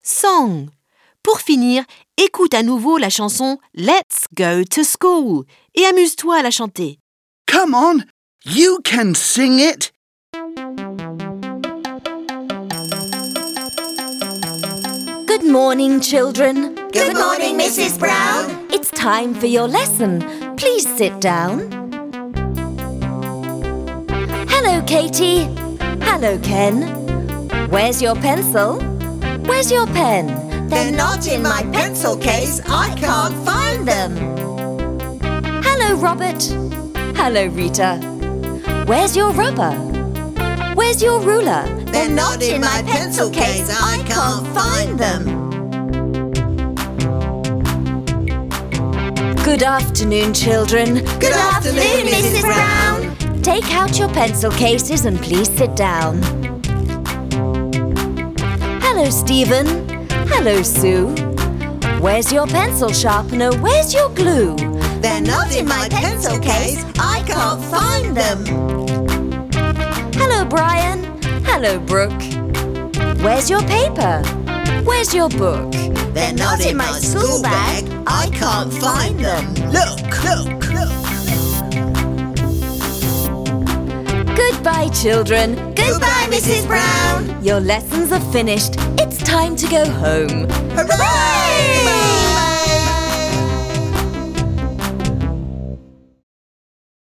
song. Pour finir, écoute à nouveau la chanson Let's Go to School et amuse-toi à la chanter. Come on, you can sing it. Good morning, children. Good morning, Mrs. Brown. It's time for your lesson. Please sit down. Hello, Katie. Hello, Ken. Where's your pencil? Where's your pen? They're not in my pencil case. I can't find them. Hello, Robert. Hello, Rita. Where's your rubber? Where's your ruler? They're not in my pencil case. I can't find them. Good afternoon, children. Good afternoon, Mrs. Brown. Take out your pencil cases and please sit down. Hello, Stephen. Hello, Sue. Where's your pencil sharpener? Where's your glue? They're not in my pencil case. I can't find them. Hello, Brian. Hello, Brooke. Where's your paper? Where's your book? They're not in my school bag. I can't find them. Look, look, look. Goodbye, children. Goodbye, Mrs. Brown. Your lessons are finished. It's time to go home. Hooray!